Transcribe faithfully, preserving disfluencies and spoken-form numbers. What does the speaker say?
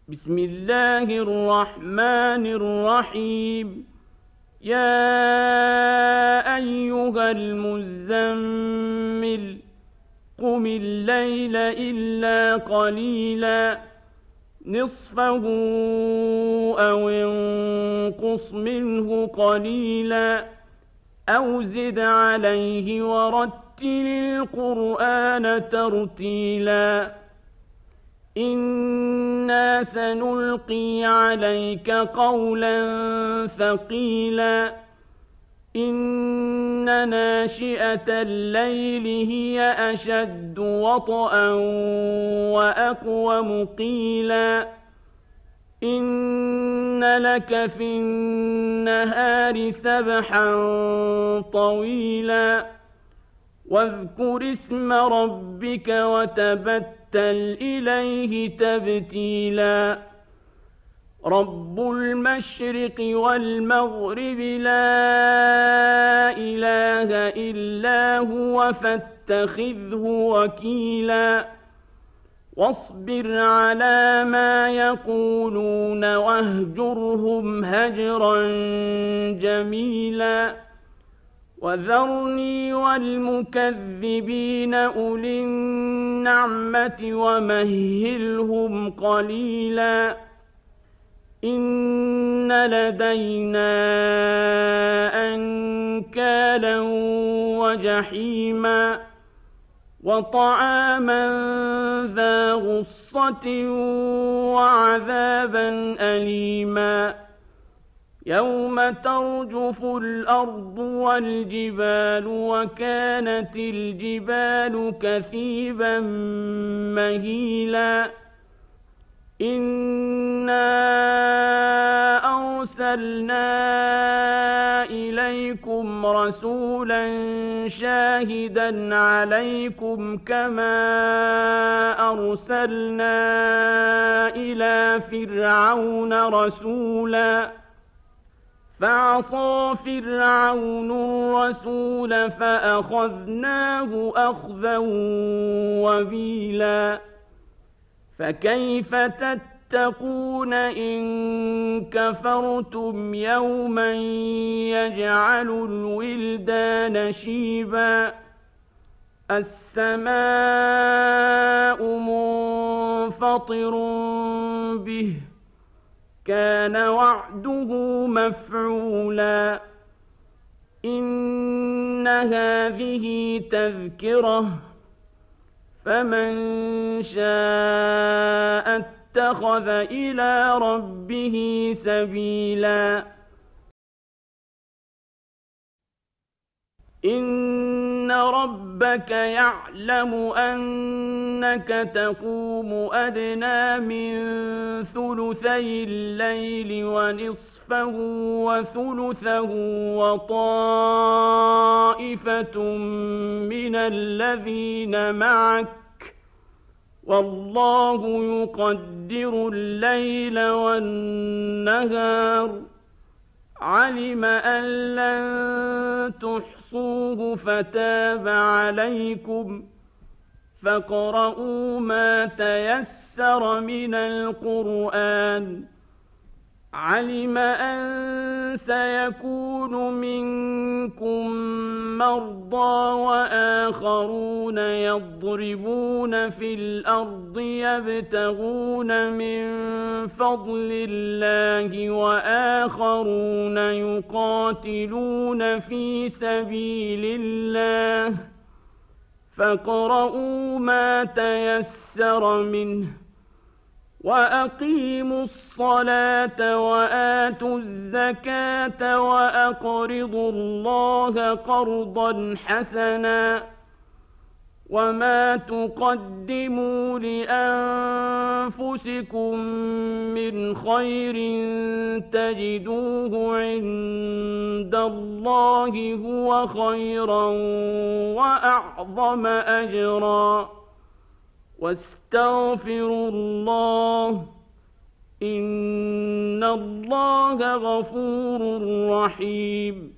بسم الله الرحمن الرحيم. يا أيها المزمل قم الليل إلا قليلا نصفه أو انقص منه قليلا أو زد عليه ورتل القرآن ترتيلا. إنا سنلقي عليك قولا ثقيلا. إن ناشئة الليل هي أشد وطئا وأقوم قيلا. إن لك في النهار سبحا طويلا. واذكر اسم ربك وتبتل إليه تبتيلا. رب المشرق والمغرب لا إله إلا هو فاتخذه وكيلا. واصبر على ما يقولون واهجرهم هجرا جميلا. وذرني والمكذبين أولي النعمة ومهلهم قليلا. إن لدينا أنكالا وجحيما وطعاما ذا غصة وعذابا أليما. يوم ترجف الأرض والجبال وكانت الجبال كثيبا مهيلا. إنا أرسلنا إليكم رسولا شاهدا عليكم كما أرسلنا إلى فرعون رسولا. فعصى فرعون الرسول فأخذناه أخذا وبيلا. فكيف تتقون إن كفرتم يوما يجعل الولدان شيبا. السماء منفطر به كان وعده مفعولا. إن هذه تذكرة فمن شاء اتخذ إلى ربه سبيلا. إن ربك يعلم أنك تقوم أدنى من ثلثي الليل ونصفه وثلثه وطائفة من الذين معك والله يقدر الليل والنهار. علم أن لن تحصوه فتاب عليكم فاقرؤوا ما تيسر من القرآن. علم أن سيكون منكم مرضى وآخرون يضربون في الأرض يبتغون من فضل الله وآخرون يقاتلون في سبيل الله فاقرؤوا ما تيسر منه. وأقيموا الصلاة وآتوا الزكاة وأقرضوا الله قرضا حسنا. وما تقدموا لأنفسكم من خير تجدوه عند الله هو خيرا وأعظم أجرا. واستغفروا الله إن الله غفور رحيم.